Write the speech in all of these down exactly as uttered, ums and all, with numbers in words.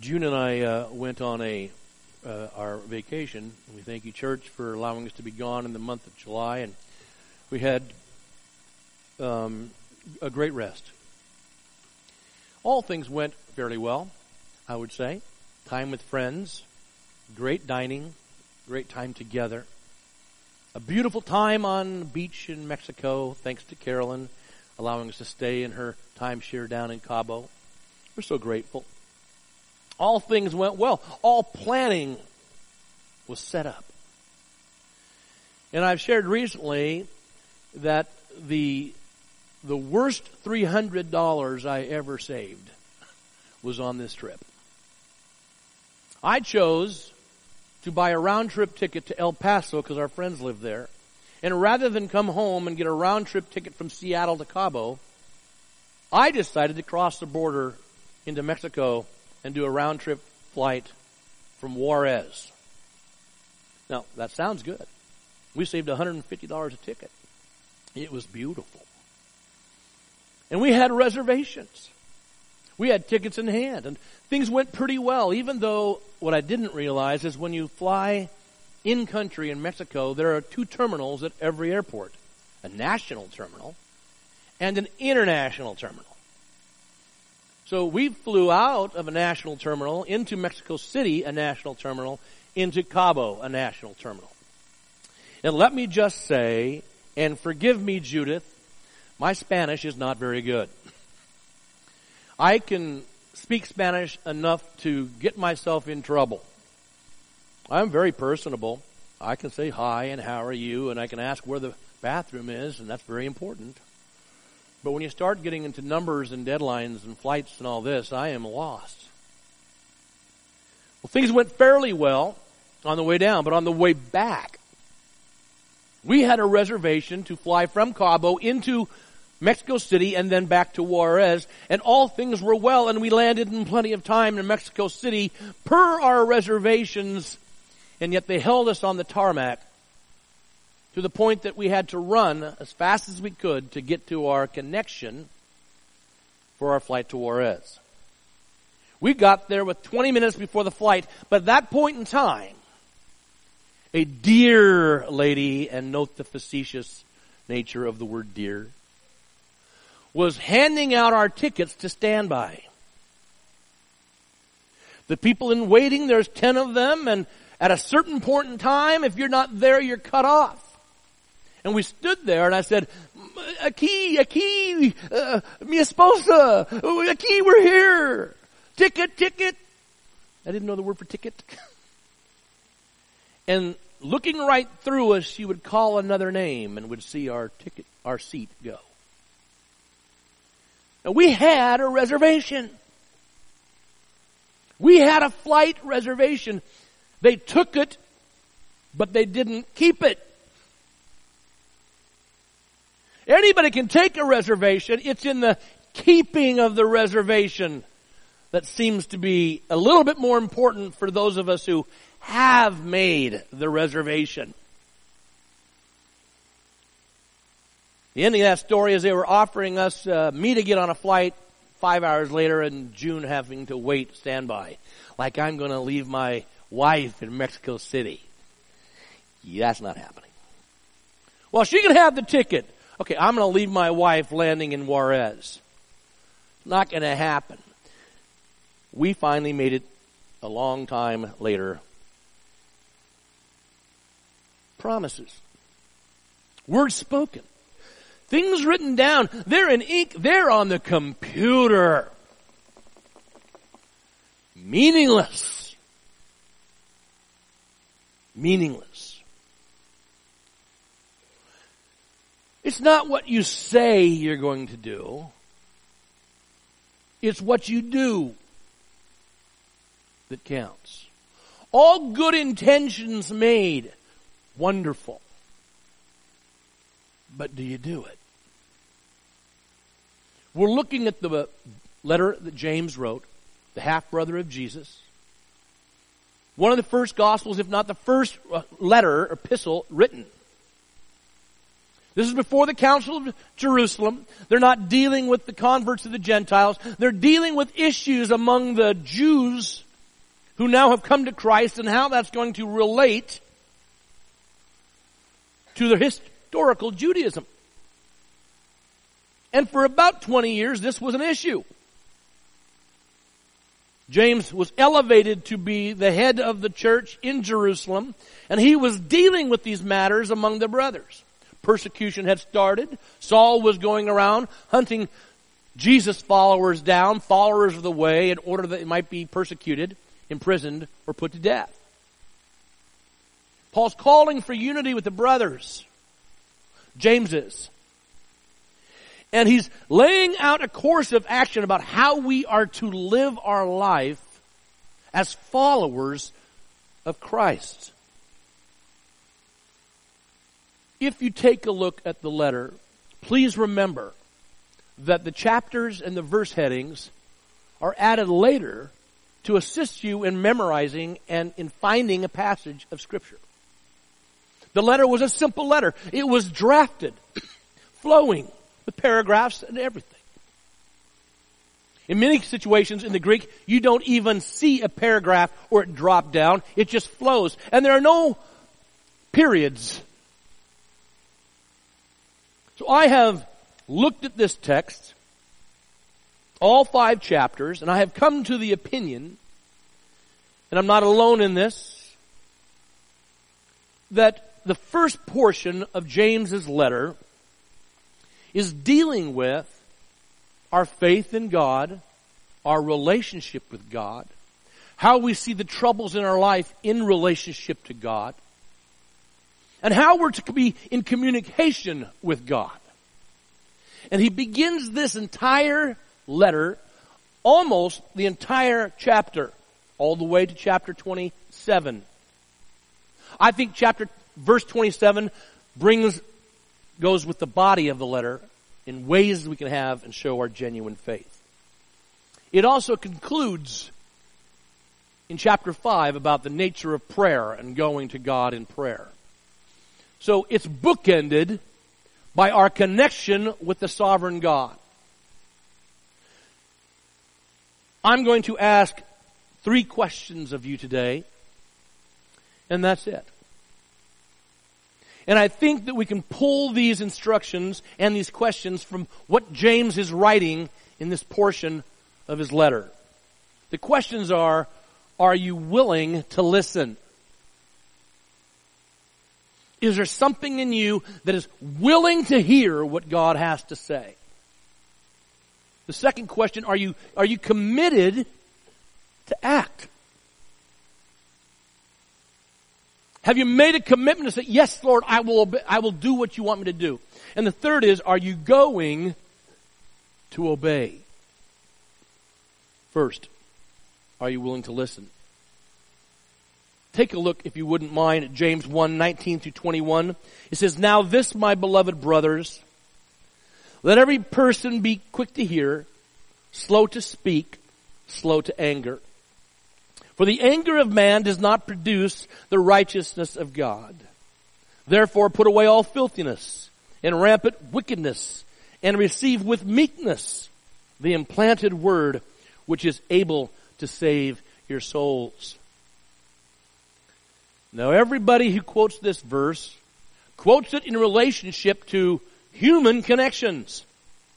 June and I uh, went on a uh, our vacation. We thank you, church, for allowing us to be gone in the month of July, and we had um, a great rest. All things went fairly well, I would say. Time with friends, great dining, great time together. A beautiful time on the beach in Mexico, thanks to Carolyn, allowing us to stay in her timeshare down in Cabo. We're so grateful. All things went well. All planning was set up. And I've shared recently that the the worst three hundred dollars I ever saved was on this trip. I chose to buy a round-trip ticket to El Paso because our friends live there. And rather than come home and get a round-trip ticket from Seattle to Cabo, I decided to cross the border into Mexico and do a round-trip flight from Juarez. Now, that sounds good. We saved one hundred fifty dollars a ticket. It was beautiful. And we had reservations. We had tickets in hand, and things went pretty well, even though what I didn't realize is when you fly in-country in Mexico, there are two terminals at every airport, a national terminal and an international terminal. So we flew out of a national terminal into Mexico City, a national terminal, into Cabo, a national terminal. And let me just say, and forgive me, Judith, my Spanish is not very good. I can speak Spanish enough to get myself in trouble. I'm very personable. I can say hi and how are you, and I can ask where the bathroom is, and that's very important. But when you start getting into numbers and deadlines and flights and all this, I am lost. Well, things went fairly well on the way down, but on the way back, we had a reservation to fly from Cabo into Mexico City and then back to Juarez, and all things were well, and we landed in plenty of time in Mexico City per our reservations, and yet they held us on the tarmac to the point that we had to run as fast as we could to get to our connection for our flight to Juarez. We got there with twenty minutes before the flight, but at that point in time, a dear lady, and note the facetious nature of the word dear, was handing out our tickets to standby. The people in waiting, there's ten of them, and at a certain point in time, if you're not there, you're cut off. And we stood there, and I said, Aquí, aquí, uh, mi esposa, aquí, we're here. Ticket, ticket. I didn't know the word for ticket. And looking right through us, she would call another name and would see our ticket, our seat go. Now, we had a reservation. We had a flight reservation. They took it, but they didn't keep it. Anybody can take a reservation. It's in the keeping of the reservation that seems to be a little bit more important for those of us who have made the reservation. The ending of that story is they were offering us, uh, me to get on a flight five hours later and June having to wait standby. Like I'm going to leave my wife in Mexico City. Yeah, that's not happening. Well, she can have the ticket. Okay, I'm going to leave my wife landing in Juarez. Not going to happen. We finally made it a long time later. Promises. Words spoken. Things written down. They're in ink. They're on the computer. Meaningless. Meaningless. It's not what you say you're going to do. It's what you do that counts. All good intentions made. Wonderful. But do you do it? We're looking at the letter that James wrote, the half-brother of Jesus. One of the first Gospels, if not the first letter, epistle written. This is before the Council of Jerusalem. They're not dealing with the converts of the Gentiles. They're dealing with issues among the Jews who now have come to Christ and how that's going to relate to their historical Judaism. And for about twenty years, this was an issue. James was elevated to be the head of the church in Jerusalem, and he was dealing with these matters among the brothers. Persecution had started. Saul was going around hunting Jesus followers down, followers of the way, in order that they might be persecuted, imprisoned, or put to death. Paul's calling for unity with the brothers. James is. And he's laying out a course of action about how we are to live our life as followers of Christ. If you take a look at the letter, please remember that the chapters and the verse headings are added later to assist you in memorizing and in finding a passage of Scripture. The letter was a simple letter. It was drafted, flowing, with paragraphs and everything. In many situations in the Greek, you don't even see a paragraph or it drop down. It just flows. And there are no periods. So I have looked at this text, all five chapters, and I have come to the opinion, and I'm not alone in this, that the first portion of James's letter is dealing with our faith in God, our relationship with God, how we see the troubles in our life in relationship to God, and how we're to be in communication with God. And he begins this entire letter, almost the entire chapter, all the way to chapter twenty-seven. I think chapter, verse twenty-seven brings goes with the body of the letter in ways we can have and show our genuine faith. It also concludes in chapter five about the nature of prayer and going to God in prayer. So it's bookended by our connection with the sovereign God. I'm going to ask three questions of you today, and that's it. And I think that we can pull these instructions and these questions from what James is writing in this portion of his letter. The questions are, are you willing to listen? Is there something in you that is willing to hear what God has to say? The second question, are you, are you committed to act? Have you made a commitment to say, yes, Lord, I will obey, I will do what you want me to do? And the third is, are you going to obey? First, are you willing to listen? Take a look, if you wouldn't mind, at James one, nineteen through twenty-one. It says, now this, my beloved brothers, let every person be quick to hear, slow to speak, slow to anger. For the anger of man does not produce the righteousness of God. Therefore put away all filthiness and rampant wickedness, and receive with meekness the implanted word which is able to save your souls. Now everybody who quotes this verse quotes it in relationship to human connections.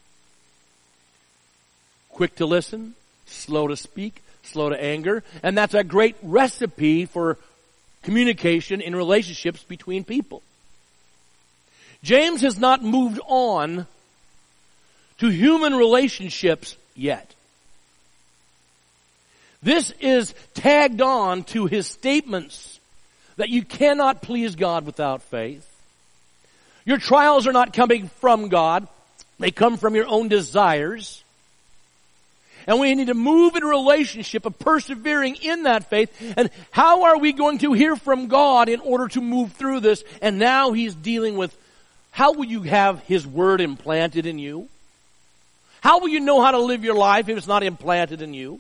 Quick to listen, slow to speak, slow to anger, and that's a great recipe for communication in relationships between people. James has not moved on to human relationships yet. This is tagged on to his statements that you cannot please God without faith. Your trials are not coming from God. They come from your own desires. And we need to move in a relationship of persevering in that faith. And how are we going to hear from God in order to move through this? And now he's dealing with, how will you have his word implanted in you? How will you know how to live your life if it's not implanted in you?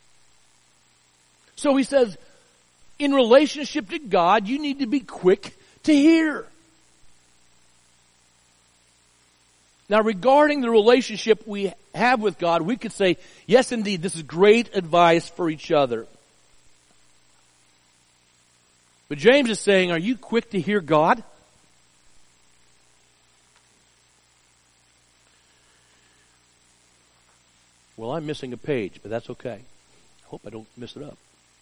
So he says, in relationship to God, you need to be quick to hear. Now, regarding the relationship we have with God, we could say, yes, indeed, this is great advice for each other. But James is saying, are you quick to hear God? Well, I'm missing a page, but that's okay. I hope I don't mess it up.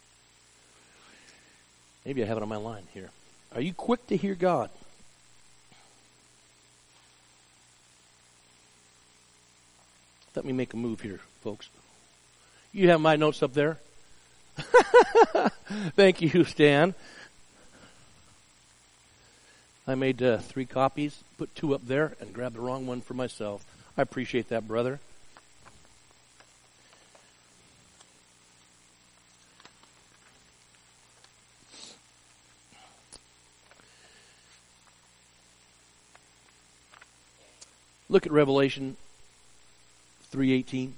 Maybe I have it on my line here. Are you quick to hear God? Let me make a move here, folks. You have my notes up there? Thank you, Stan. I made uh, three copies, put two up there, and grabbed the wrong one for myself. I appreciate that, brother. Look at Revelation three eighteen.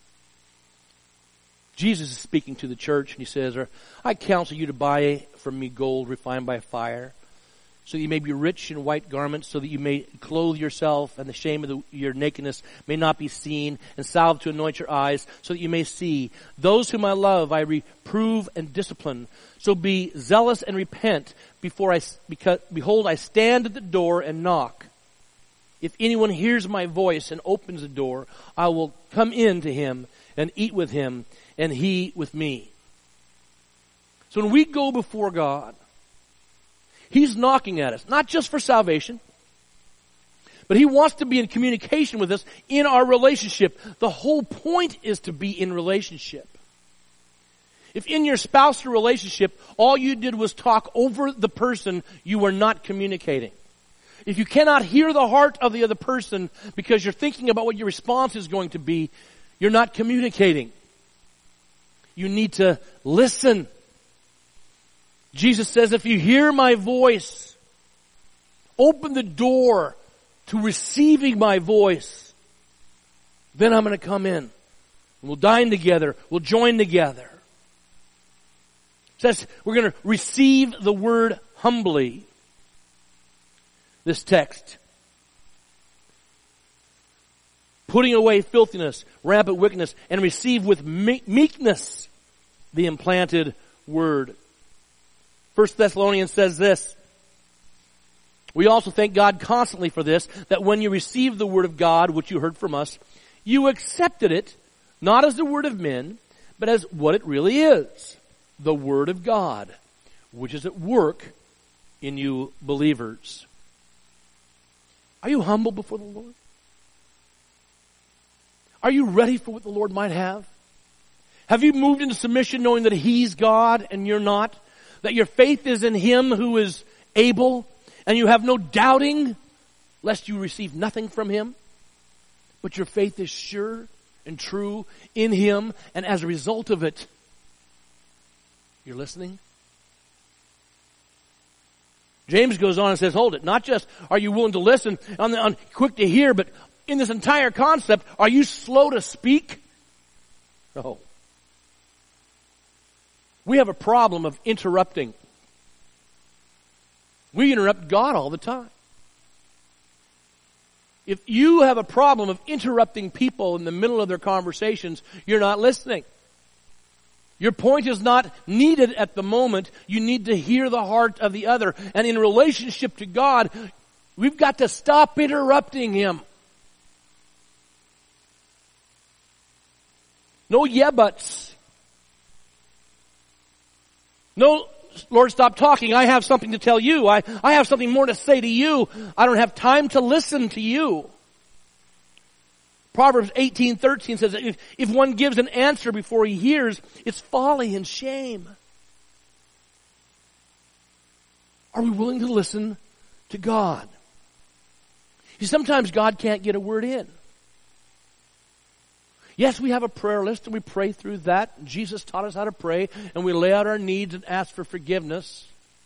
Jesus is speaking to the church, and he says, I counsel you to buy from me gold refined by fire, so that you may be rich in white garments, so that you may clothe yourself, and the shame of the, your nakedness may not be seen, and salve to anoint your eyes, so that you may see. Those whom I love I reprove and discipline. So be zealous and repent, before I, because, behold, I stand at the door and knock. If anyone hears my voice and opens the door, I will come in to him and eat with him, and he with me. So when we go before God, he's knocking at us, not just for salvation, but he wants to be in communication with us in our relationship. The whole point is to be in relationship. If in your spousal relationship, all you did was talk over the person, you are not communicating. If you cannot hear the heart of the other person because you're thinking about what your response is going to be, you're not communicating. You need to listen. Jesus says, if you hear my voice, open the door to receiving my voice, then I'm going to come in. We'll dine together. We'll join together. It says we're going to receive the word humbly. This text. Putting away filthiness, rampant wickedness, and receive with meekness the implanted word. First Thessalonians says this. We also thank God constantly for this, that when you received the word of God, which you heard from us, you accepted it, not as the word of men, but as what it really is, the word of God, which is at work in you believers. Are you humble before the Lord? Are you ready for what the Lord might have? Have you moved into submission knowing that He's God and you're not? That your faith is in Him who is able, and you have no doubting lest you receive nothing from Him? But your faith is sure and true in Him, and as a result of it, you're listening? James goes on and says, hold it. Not just are you willing to listen, on the, on, quick to hear, but in this entire concept, are you slow to speak? No. We have a problem of interrupting. We interrupt God all the time. If you have a problem of interrupting people in the middle of their conversations, you're not listening. Your point is not needed at the moment. You need to hear the heart of the other. And in relationship to God, we've got to stop interrupting Him. No yeah buts. No, Lord, stop talking. I have something to tell you. I, I have something more to say to you. I don't have time to listen to you. Proverbs eighteen thirteen says that if, if one gives an answer before he hears, it's folly and shame. Are we willing to listen to God? See, sometimes God can't get a word in. Yes, we have a prayer list and we pray through that. Jesus taught us how to pray, and we lay out our needs and ask for forgiveness.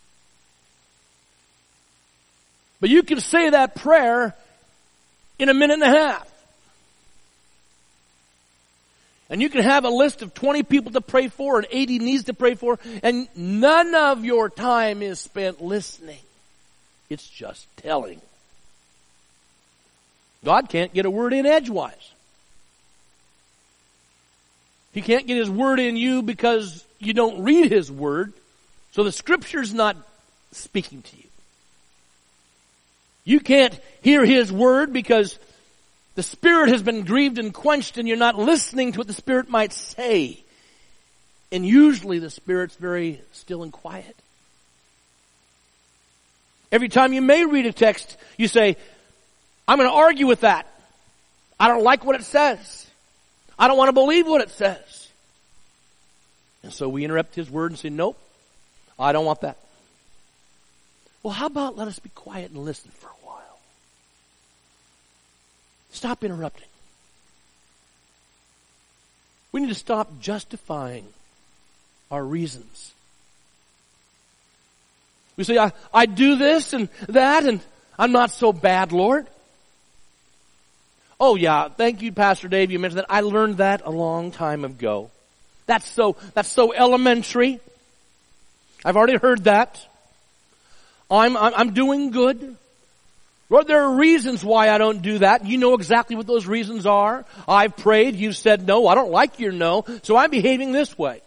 But you can say that prayer in a minute and a half. And you can have a list of twenty people to pray for and eighty needs to pray for, and none of your time is spent listening. It's just telling. God can't get a word in edgewise. He can't get His word in you because you don't read His word. So the Scripture's not speaking to you. You can't hear His word because the Spirit has been grieved and quenched and you're not listening to what the Spirit might say. And usually the Spirit's very still and quiet. Every time you may read a text, you say, I'm going to argue with that. I don't like what it says. I don't want to believe what it says. And so we interrupt His word and say, nope, I don't want that. Well, how about let us be quiet and listen for a while? Stop interrupting. We need to stop justifying our reasons. We say, I, I do this and that and I'm not so bad, Lord. Oh yeah, thank you, Pastor Dave, you mentioned that. I learned that a long time ago. That's so, that's so elementary. I've already heard that. I'm, I'm, I'm doing good. Lord, there are reasons why I don't do that. You know exactly what those reasons are. I've prayed, you've said no, I don't like your no, so I'm behaving this way.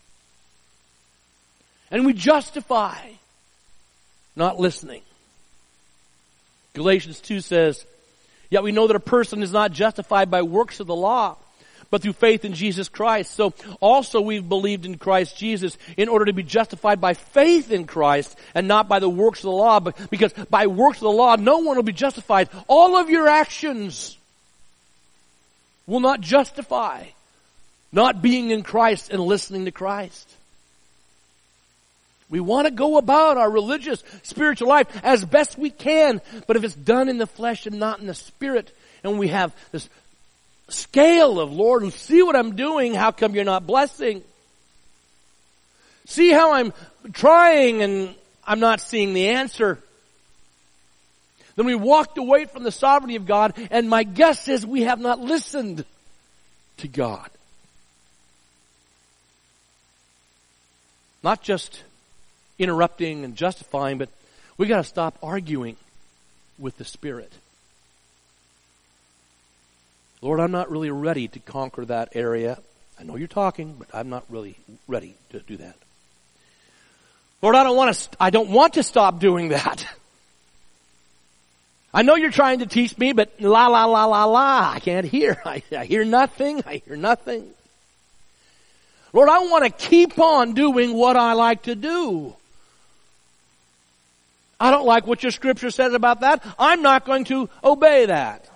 And we justify not listening. Galatians two says, yet we know that a person is not justified by works of the law, but through faith in Jesus Christ. So also we've believed in Christ Jesus in order to be justified by faith in Christ and not by the works of the law, but because by works of the law no one will be justified. All of your actions will not justify not being in Christ and listening to Christ. We want to go about our religious, spiritual life as best we can, but if it's done in the flesh and not in the spirit, and we have this scale of, Lord, see what I'm doing, how come you're not blessing? See how I'm trying and I'm not seeing the answer. Then we walked away from the sovereignty of God, and my guess is we have not listened to God. Not just interrupting and justifying, but we got to stop arguing with the Spirit. Lord, I'm not really ready to conquer that area. I know you're talking, but I'm not really ready to do that. Lord, I don't want to, I don't want to stop doing that. I know you're trying to teach me, but la, la, la, la, la, I can't hear. I, I hear nothing. I hear nothing. Lord, I want to keep on doing what I like to do. I don't like what your scripture says about that. I'm not going to obey that.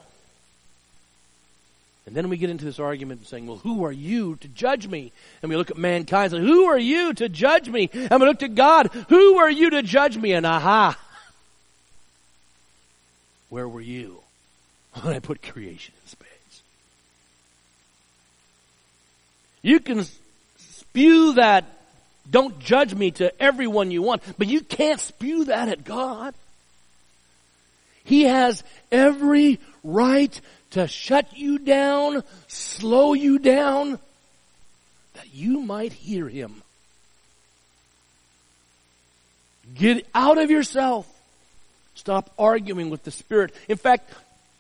And then we get into this argument saying, well, who are you to judge me? And we look at mankind and say, who are you to judge me? And we look to God, who are you to judge me? And aha, where were you when I put creation in space? You can spew that, don't judge me, to everyone you want, but you can't spew that at God. He has every right to shut you down, slow you down, that you might hear Him. Get out of yourself. Stop arguing with the Spirit. In fact,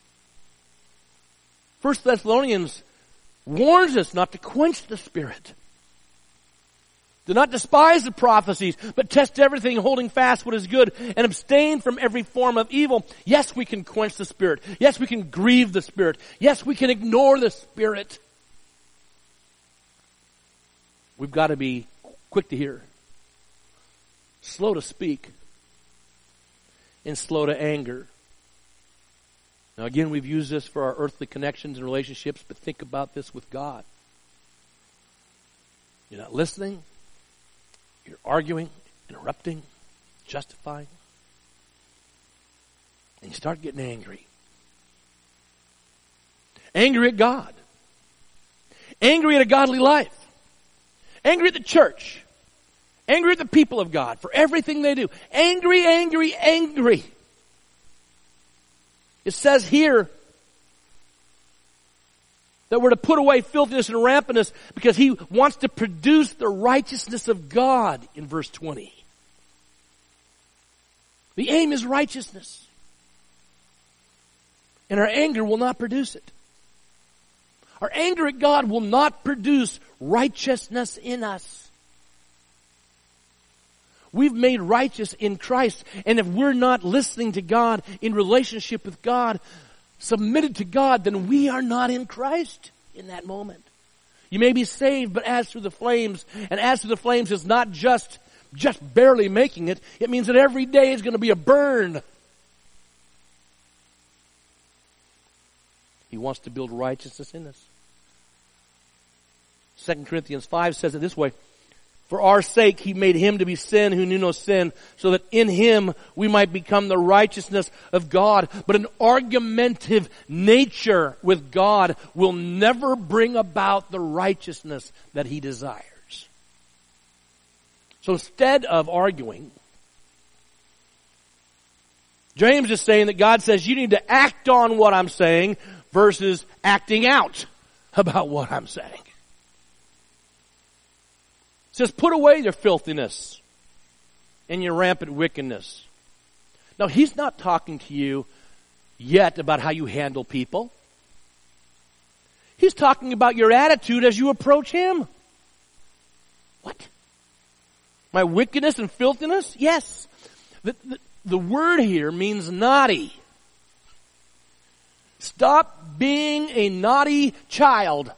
First Thessalonians warns us not to quench the Spirit. Do not despise the prophecies, but test everything, holding fast what is good, and abstain from every form of evil. Yes, we can quench the Spirit. Yes, we can grieve the Spirit. Yes, we can ignore the Spirit. We've got to be quick to hear, slow to speak, and slow to anger. Now again, we've used this for our earthly connections and relationships, but think about this with God. You're not listening. You're arguing, interrupting, justifying. And you start getting angry. Angry at God. Angry at a godly life. Angry at the church. Angry at the people of God for everything they do. Angry, angry, angry. It says here that we're to put away filthiness and rampantness because He wants to produce the righteousness of God in verse twenty. The aim is righteousness. And our anger will not produce it. Our anger at God will not produce righteousness in us. We've made righteous in Christ. And if we're not listening to God, in relationship with God, submitted to God, then we are not in Christ in that moment. You may be saved, but as through the flames, and as through the flames is not just, just barely making it. It means that every day is going to be a burn. He wants to build righteousness in us. Second Corinthians five says it this way, for our sake he made him to be sin who knew no sin, so that in him we might become the righteousness of God. But an argumentative nature with God will never bring about the righteousness that he desires. So instead of arguing, James is saying that God says you need to act on what I'm saying versus acting out about what I'm saying. It says, put away your filthiness and your rampant wickedness. Now, he's not talking to you yet about how you handle people. He's talking about your attitude as you approach him. What? My wickedness and filthiness? Yes. The, the, the word here means naughty. Stop being a naughty child.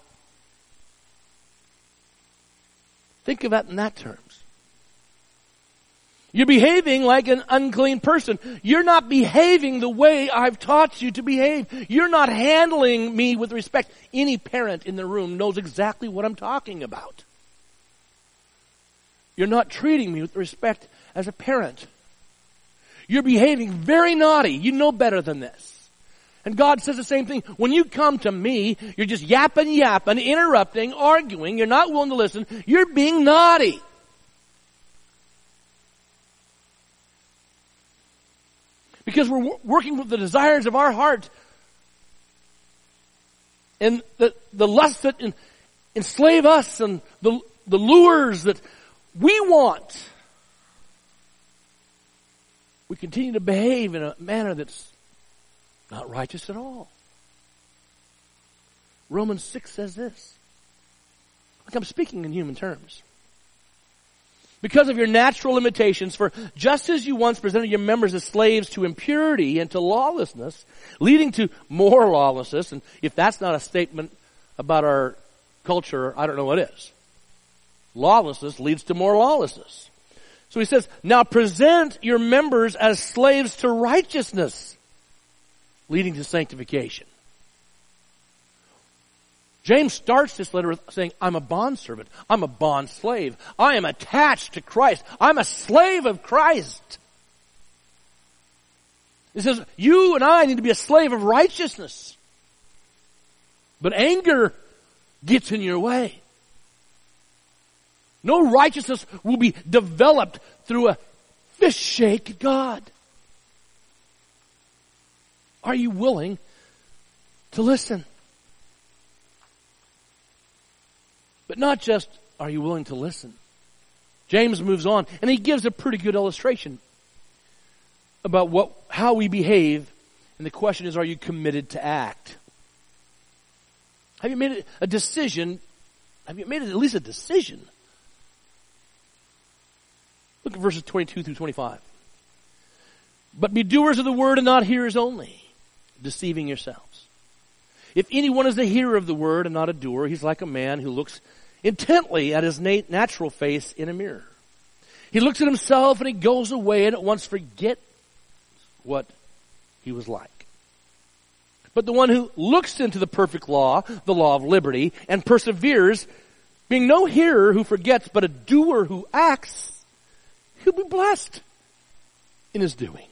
Think of it in that terms. You're behaving like an unclean person. You're not behaving the way I've taught you to behave. You're not handling me with respect. Any parent in the room knows exactly what I'm talking about. You're not treating me with respect as a parent. You're behaving very naughty. You know better than this. And God says the same thing. When you come to me, you're just yapping, yapping, interrupting, arguing. You're not willing to listen. You're being naughty. Because we're working with the desires of our heart. And the, the lusts that enslave us and the, the lures that we want. We continue to behave in a manner that's not righteous at all. Romans six says this. Look, I'm speaking in human terms. Because of your natural limitations, for just as you once presented your members as slaves to impurity and to lawlessness, leading to more lawlessness, and if that's not a statement about our culture, I don't know what is. Lawlessness leads to more lawlessness. So he says, now present your members as slaves to righteousness, leading to sanctification. James starts this letter saying, I'm a bondservant. I'm a bond slave. I am attached to Christ. I'm a slave of Christ. He says, you and I need to be a slave of righteousness. But anger gets in your way. No righteousness will be developed through a fist shake at God. Are you willing to listen? But not just, are you willing to listen? James moves on, and he gives a pretty good illustration about what, how we behave. And the question is, are you committed to act? Have you made a decision? Have you made at least a decision? Look at verses twenty-two through twenty-five. But be doers of the word and not hearers only, deceiving yourselves. If anyone is a hearer of the word and not a doer, he's like a man who looks intently at his nat- natural face in a mirror. He looks at himself and he goes away and at once forgets what he was like. But the one who looks into the perfect law, the law of liberty, and perseveres, being no hearer who forgets, but a doer who acts, he'll be blessed in his doing.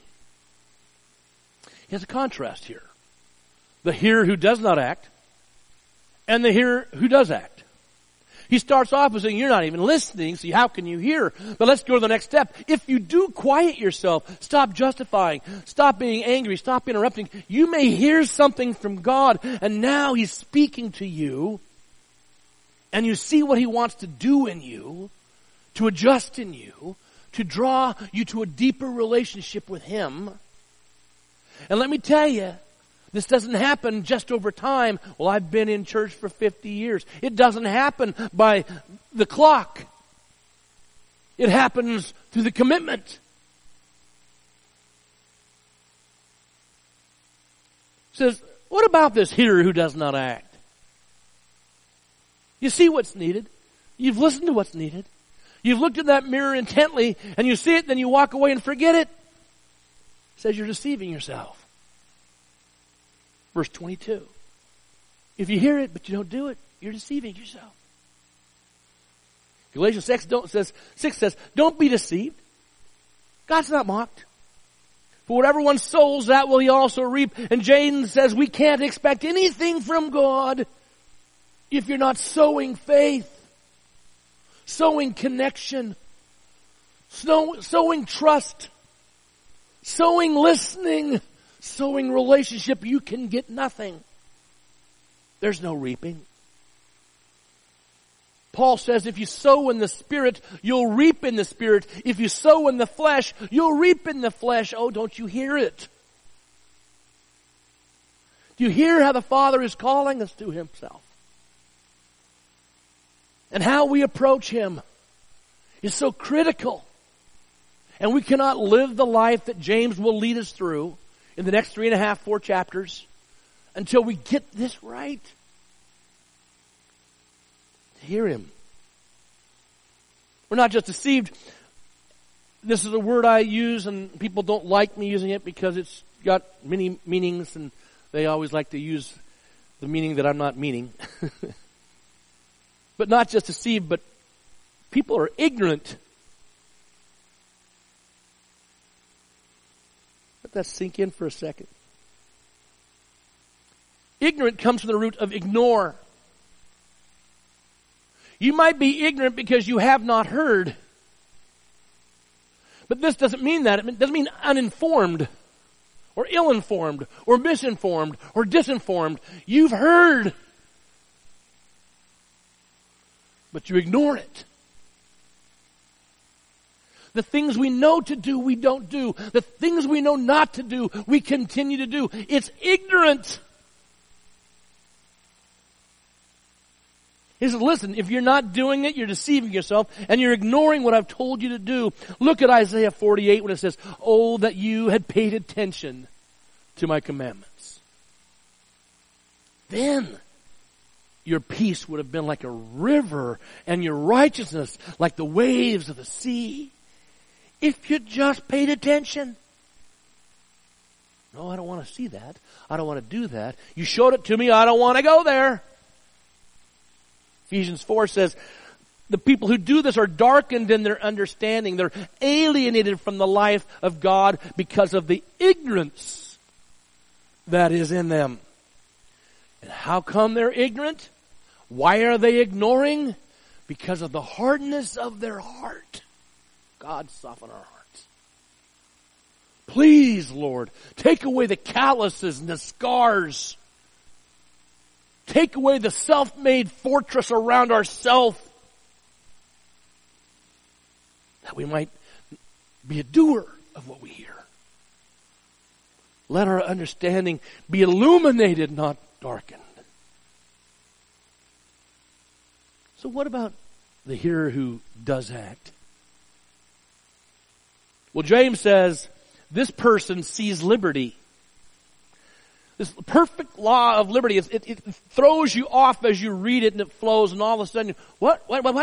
He has a contrast here. The hearer who does not act and the hearer who does act. He starts off with saying, you're not even listening, so how can you hear? But let's go to the next step. If you do quiet yourself, stop justifying, stop being angry, stop interrupting, you may hear something from God, and now he's speaking to you, and you see what he wants to do in you, to adjust in you, to draw you to a deeper relationship with him. And let me tell you, this doesn't happen just over time. Well, I've been in church for fifty years. It doesn't happen by the clock. It happens through the commitment. It says, what about this hearer who does not act? You see what's needed. You've listened to what's needed. You've looked in that mirror intently, and you see it, then you walk away and forget it. It says you're deceiving yourself. Verse twenty-two. If you hear it, but you don't do it, you're deceiving yourself. Galatians six, don't, says, six says, don't be deceived. God's not mocked. For whatever one sows, that will he also reap. And James says we can't expect anything from God if you're not sowing faith, sowing connection, sow, sowing trust, sowing listening, sowing relationship. You can get nothing. There's no reaping. Paul says if you sow in the Spirit, you'll reap in the Spirit. If you sow in the flesh, you'll reap in the flesh. Oh, don't you hear it? Do you hear how the Father is calling us to Himself? And how we approach Him is so critical. And we cannot live the life that James will lead us through in the next three and a half, four chapters until we get this right. To hear Him. We're not just deceived. This is a word I use and people don't like me using it because it's got many meanings and they always like to use the meaning that I'm not meaning. But not just deceived, but people are ignorant. Let that sink in for a second. Ignorant comes from the root of ignore. You might be ignorant because you have not heard. But this doesn't mean that. It doesn't mean uninformed or ill-informed or misinformed or disinformed. You've heard, but you ignore it. The things we know to do, we don't do. The things we know not to do, we continue to do. It's ignorant. He says, listen, if you're not doing it, you're deceiving yourself, and you're ignoring what I've told you to do. Look at Isaiah forty-eight when it says, oh, that you had paid attention to my commandments. Then your peace would have been like a river, and your righteousness like the waves of the sea. If you just paid attention. No, I don't want to see that. I don't want to do that. You showed it to me. I don't want to go there. Ephesians four says, the people who do this are darkened in their understanding. They're alienated from the life of God because of the ignorance that is in them. And how come they're ignorant? Why are they ignoring? Because of the hardness of their heart. God, soften our hearts. Please, Lord, take away the calluses and the scars. Take away the self-made fortress around ourselves, that we might be a doer of what we hear. Let our understanding be illuminated, not darkened. So what about the hearer who does act? Well, James says, this person sees liberty. This perfect law of liberty, it, it, it throws you off as you read it and it flows and all of a sudden, what, what, what, what?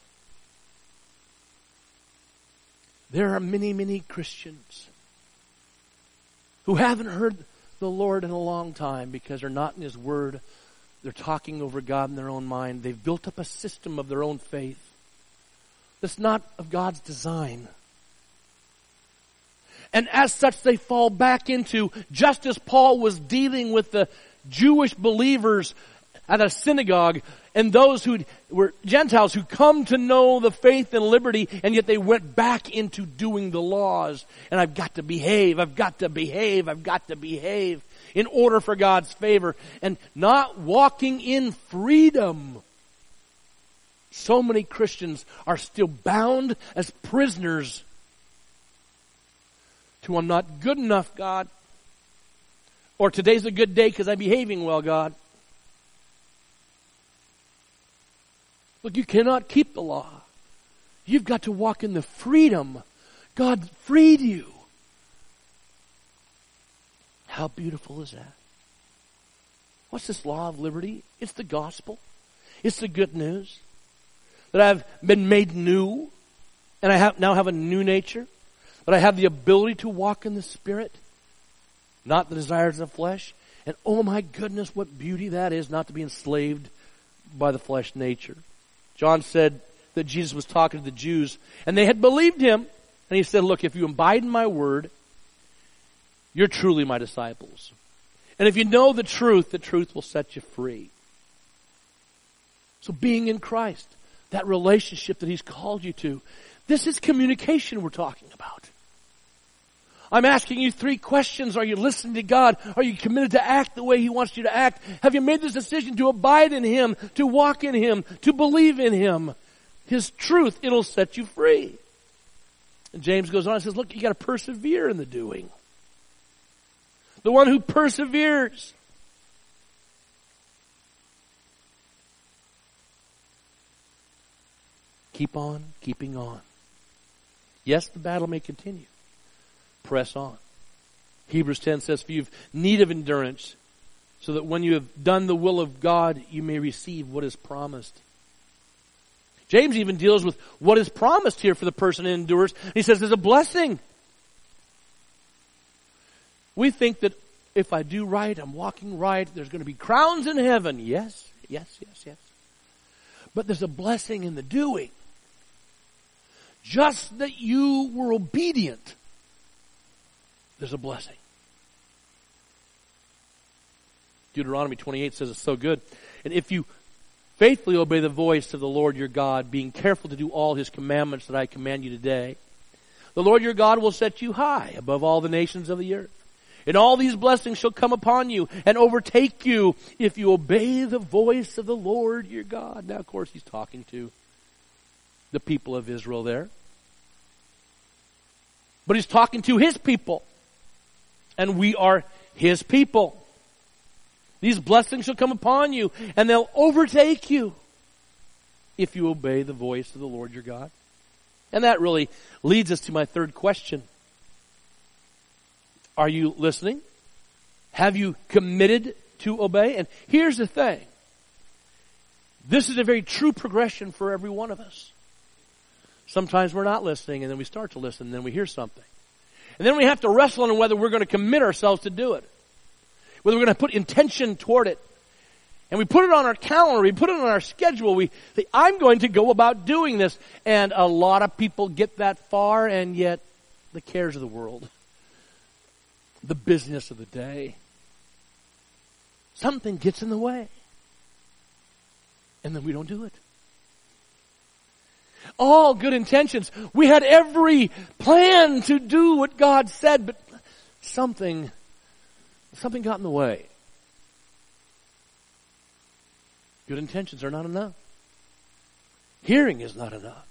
There are many, many Christians who haven't heard the Lord in a long time because they're not in His Word. They're talking over God in their own mind. They've built up a system of their own faith that's not of God's design. And as such, they fall back into, just as Paul was dealing with the Jewish believers at a synagogue and those who were Gentiles who come to know the faith and liberty, and yet they went back into doing the laws. And I've got to behave, I've got to behave, I've got to behave in order for God's favor, and not walking in freedom. So many Christians are still bound as prisoners to, I'm not good enough, God. Or today's a good day because I'm behaving well, God. Look, you cannot keep the law. You've got to walk in the freedom God freed you. How beautiful is that? What's this law of liberty? It's the gospel. It's the good news that I've been made new, and I have now have a new nature, that I have the ability to walk in the Spirit, not the desires of the flesh. And oh my goodness, what beauty that is, not to be enslaved by the flesh nature. John said that Jesus was talking to the Jews, and they had believed him. And he said, look, if you abide in my word, you're truly my disciples. And if you know the truth, the truth will set you free. So being in Christ, that relationship that he's called you to, this is communication we're talking about. I'm asking you three questions. Are you listening to God? Are you committed to act the way he wants you to act? Have you made this decision to abide in him, to walk in him, to believe in him? His truth, it'll set you free. And James goes on and says, look, you got to persevere in the doing. The one who perseveres. Keep on keeping on. Yes, the battle may continue. Press on. Hebrews ten says, for you have need of endurance, so that when you have done the will of God, you may receive what is promised. James even deals with what is promised here for the person who endures. He says there's a blessing. We think that if I do right, I'm walking right, there's going to be crowns in heaven. Yes, yes, yes, yes. But there's a blessing in the doing. Just that you were obedient, there's a blessing. Deuteronomy twenty-eight says it's so good. And if you faithfully obey the voice of the Lord your God, being careful to do all his commandments that I command you today, the Lord your God will set you high above all the nations of the earth. And all these blessings shall come upon you and overtake you if you obey the voice of the Lord your God. Now, of course, he's talking to the people of Israel there. But he's talking to his people. And we are his people. These blessings shall come upon you and they'll overtake you if you obey the voice of the Lord your God. And that really leads us to my third question. Are you listening? Have you committed to obey? And here's the thing. This is a very true progression for every one of us. Sometimes we're not listening, and then we start to listen, and then we hear something. And then we have to wrestle on whether we're going to commit ourselves to do it. Whether we're going to put intention toward it. And we put it on our calendar, we put it on our schedule, we say, I'm going to go about doing this. And a lot of people get that far, and yet the cares of the world, the business of the day, something gets in the way. And then we don't do it. All good intentions. We had every plan to do what God said, but something, something got in the way. Good intentions are not enough. Hearing is not enough.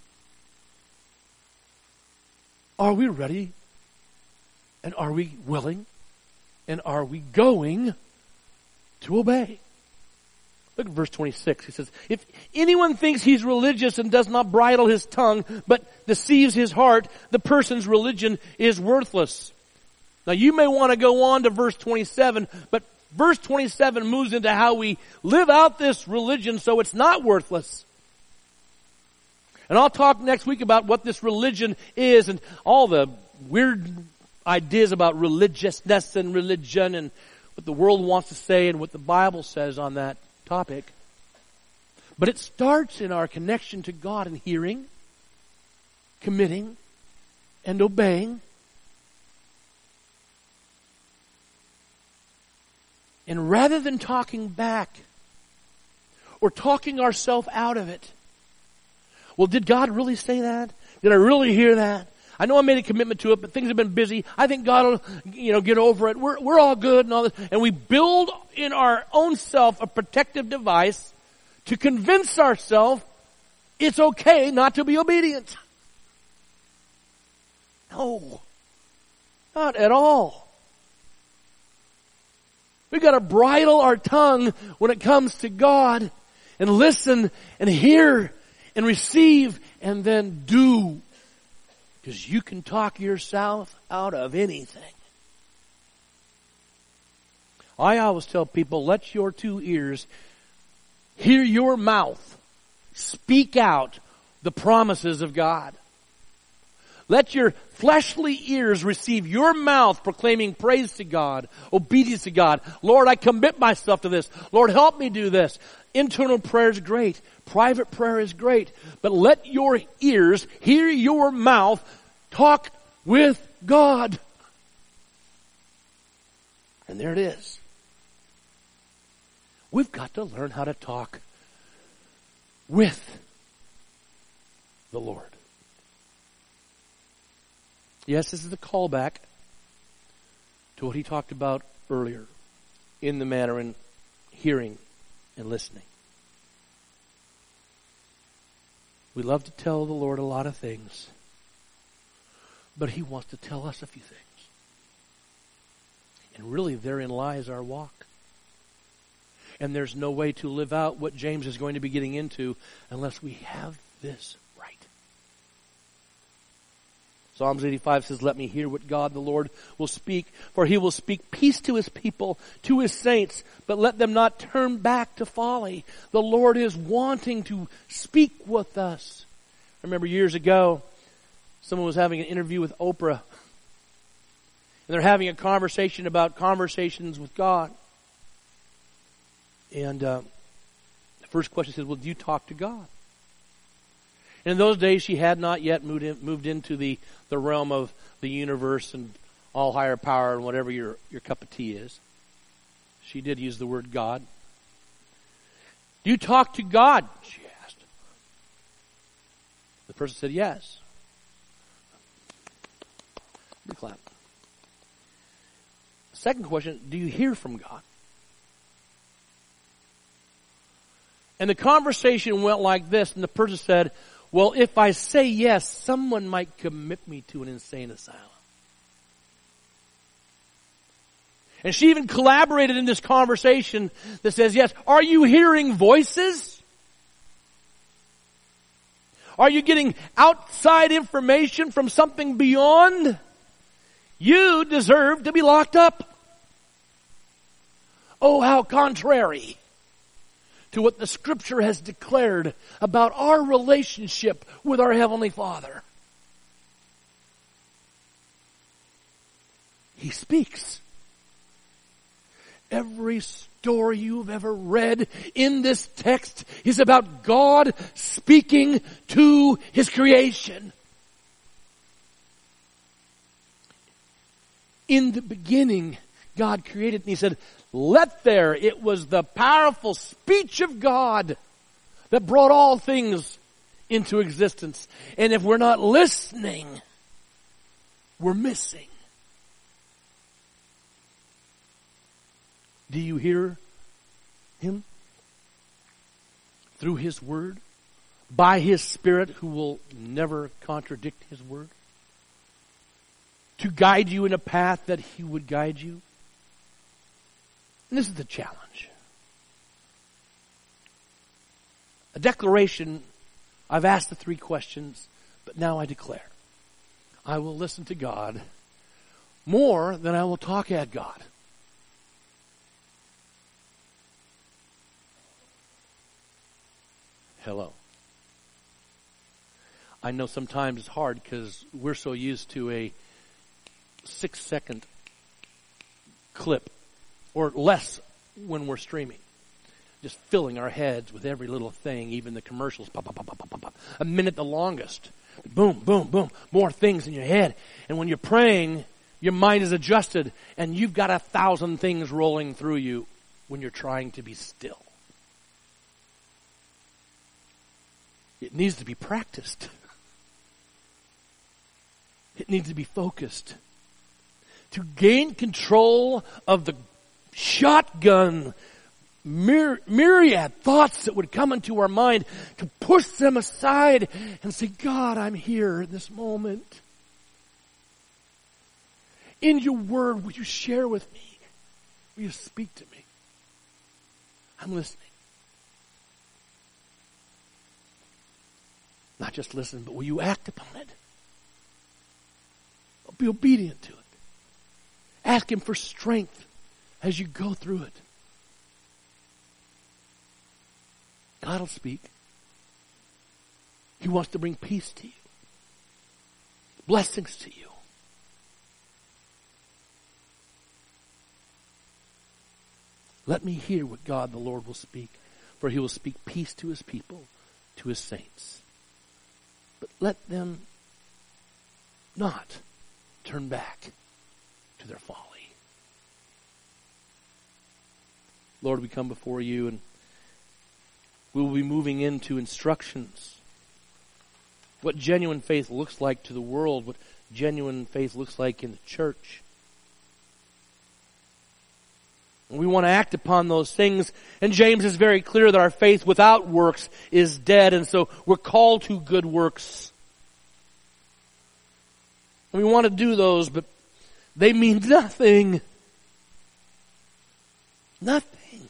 Are we ready? And are we willing? And are we going to obey? Look at verse twenty-six. He says, if anyone thinks he's religious and does not bridle his tongue, but deceives his heart, the person's religion is worthless. Now you may want to go on to verse twenty-seven, but verse twenty-seven moves into how we live out this religion so it's not worthless. And I'll talk next week about what this religion is and all the weird ideas about religiousness and religion and what the world wants to say and what the Bible says on that topic. But it starts in our connection to God and hearing, committing, and obeying. And rather than talking back or talking ourselves out of it, well, did God really say that? Did I really hear that? I know I made a commitment to it, but things have been busy. I think God will, you know, get over it. We're, we're all good and all this. And we build in our own self a protective device to convince ourselves it's okay not to be obedient. No. Not at all. We've got to bridle our tongue when it comes to God and listen and hear and receive and then do. Because you can talk yourself out of anything. I always tell people, let your two ears hear your mouth speak out the promises of God. Let your fleshly ears receive your mouth proclaiming praise to God, obedience to God. Lord, I commit myself to this. Lord, help me do this. Internal prayer is great. Private prayer is great. But let your ears hear your mouth talk with God. And there it is. We've got to learn how to talk with the Lord. Yes, this is the callback to what he talked about earlier in the matter in hearing and listening. We love to tell the Lord a lot of things, but he wants to tell us a few things. And really, therein lies our walk. And there's no way to live out what James is going to be getting into unless we have this right. Psalms eighty-five says, let me hear what God the Lord will speak, for he will speak peace to his people, to his saints, but let them not turn back to folly. The Lord is wanting to speak with us. I remember years ago, someone was having an interview with Oprah, and they're having a conversation about conversations with God. And uh, the first question says, well, do you talk to God? And in those days, she had not yet moved, in, moved into the, the realm of the universe and all higher power and whatever your, your cup of tea is. She did use the word God. Do you talk to God? She asked. The person said yes. We clap. Second question, do you hear from God? And the conversation went like this, and the person said, well, if I say yes, someone might commit me to an insane asylum. And she even collaborated in this conversation that says, yes, are you hearing voices? Are you getting outside information from something beyond? You deserve to be locked up. Oh, how contrary to what the Scripture has declared about our relationship with our Heavenly Father. He speaks. Every story you've ever read in this text is about God speaking to His creation. In the beginning, God created, and He said, let there. It was the powerful speech of God that brought all things into existence. And if we're not listening, we're missing. Do you hear Him? Through His Word? By His Spirit, who will never contradict His Word? To guide you in a path that He would guide you? And this is the challenge. A declaration, I've asked the three questions, but now I declare. I will listen to God more than I will talk at God. Hello. I know sometimes it's hard because we're so used to a six second clip or less when we're streaming. Just filling our heads with every little thing, even the commercials. Pop, pop, pop, pop, pop, pop. A minute the longest. Boom, boom, boom. More things in your head. And when you're praying, your mind is adjusted and you've got a thousand things rolling through you when you're trying to be still. It needs to be practiced. It needs to be focused. To gain control of the shotgun myri- myriad thoughts that would come into our mind, to push them aside and say, God, I'm here in this moment. In your word, will you share with me? Will you speak to me? I'm listening. Not just listen, but will you act upon it? But be obedient to it. Ask Him for strength as you go through it. God will speak. He wants to bring peace to you. Blessings to you. Let me hear what God the Lord will speak, for He will speak peace to His people, to His saints. But let them not turn back to their folly. Lord, we come before You, and we will be moving into instructions. What genuine faith looks like to the world, what genuine faith looks like in the church. And we want to act upon those things. And James is very clear that our faith without works is dead. And so we're called to good works. And we want to do those, but they mean nothing. Nothing.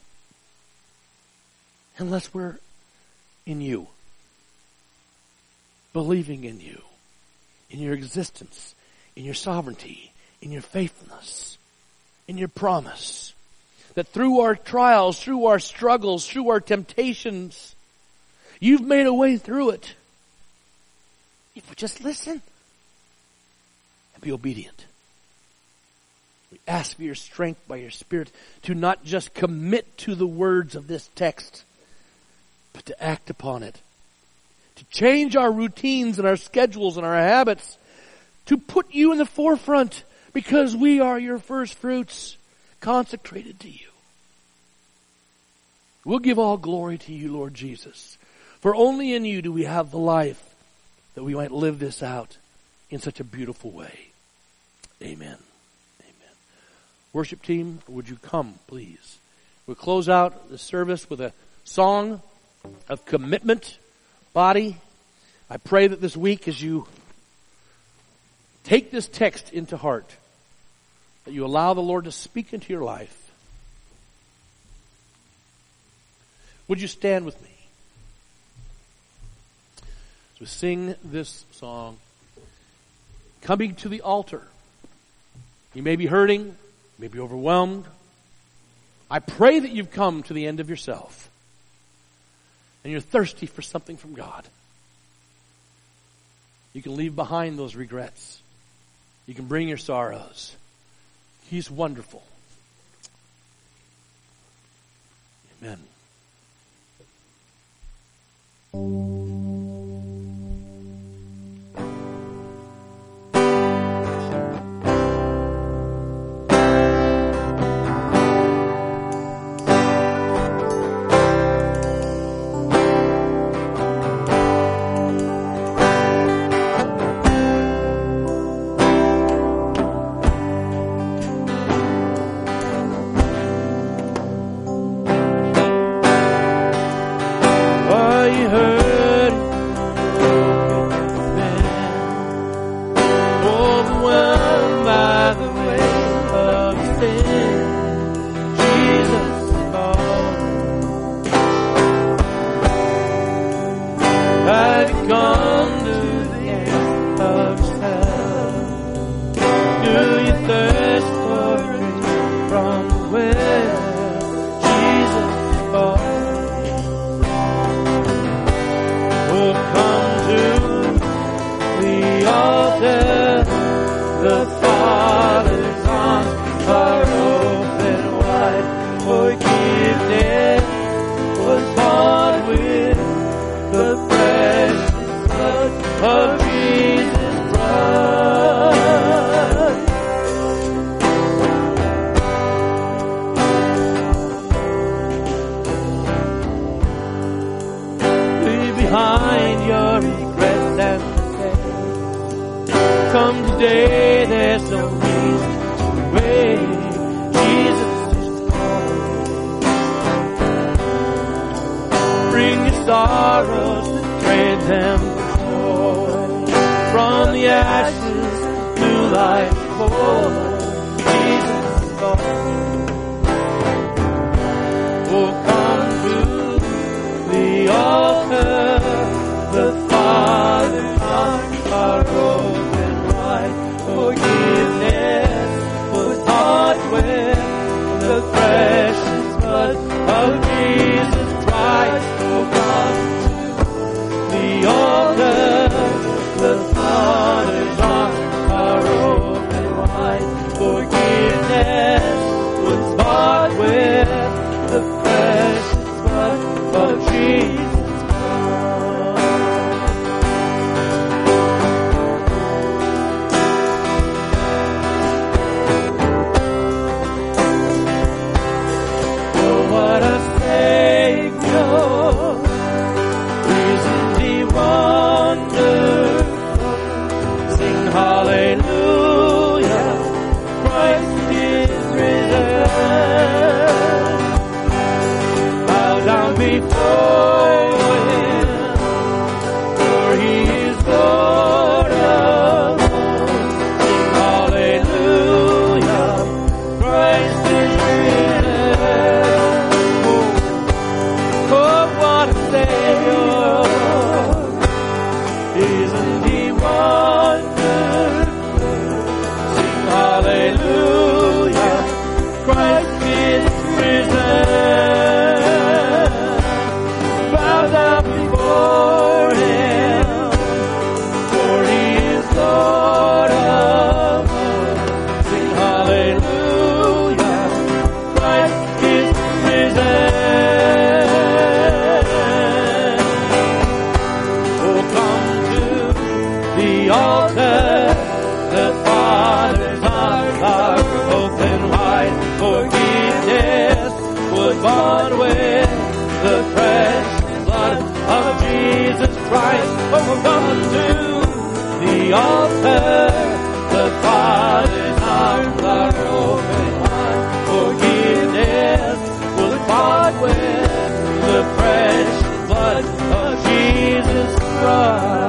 Unless we're in You. Believing in You. In Your existence. In Your sovereignty. In Your faithfulness. In Your promise. That through our trials, through our struggles, through our temptations, You've made a way through it. If we just listen and be obedient. We ask for Your strength by Your Spirit to not just commit to the words of this text, but to act upon it. To change our routines and our schedules and our habits. To put You in the forefront because we are Your first fruits. Consecrated to You. We'll give all glory to You, Lord Jesus. For only in You do we have the life that we might live this out in such a beautiful way. Amen. Amen. Worship team, would you come, please? We'll close out the service with a song of commitment. Body, I pray that this week as you take this text into heart, that you allow the Lord to speak into your life. Would you stand with me as we sing this song? Coming to the altar. You may be hurting, you may be overwhelmed. I pray that you've come to the end of yourself and you're thirsty for something from God. You can leave behind those regrets. You can bring your sorrows. He's wonderful. Amen. The Father's arms are open wide. Forgive the altar. The Father's arms are open wide. Forgiveness will be bought with the precious blood of Jesus Christ.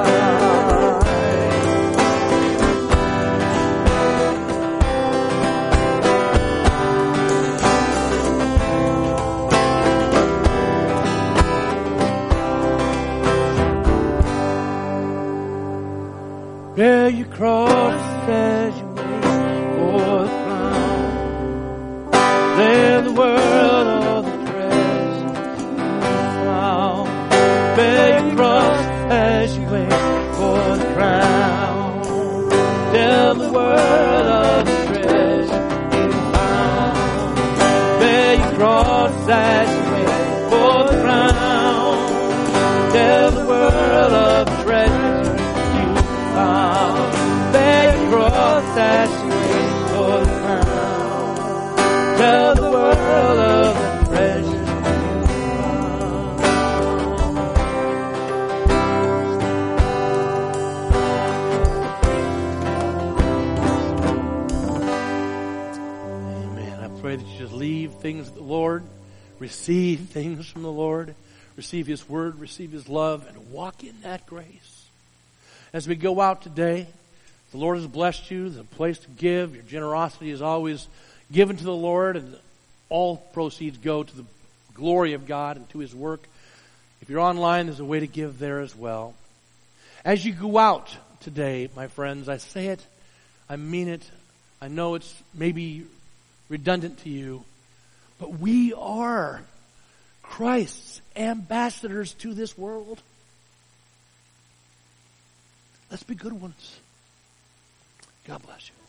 Bear your cross as you wait for the crown. There the world all the treasure you found. Bear your cross as you wait for the crown. Tell the world of the treasure you found. Bear your cross as you wait for the crown. Tell the world of the treasure. Bear your cross as you wait for the crown. Tell the world of the treasure you found. Amen. I pray that you just leave things with the Lord, receive things from the Lord, receive His Word, receive His love, and walk in that grace. As we go out today, the Lord has blessed you. There's a place to give. Your generosity is always given to the Lord, and all proceeds go to the glory of God and to His work. If you're online, there's a way to give there as well. As you go out today, my friends, I say it, I mean it. I know it's maybe redundant to you, but we are Christ's ambassadors to this world. Let's be good ones. God bless you.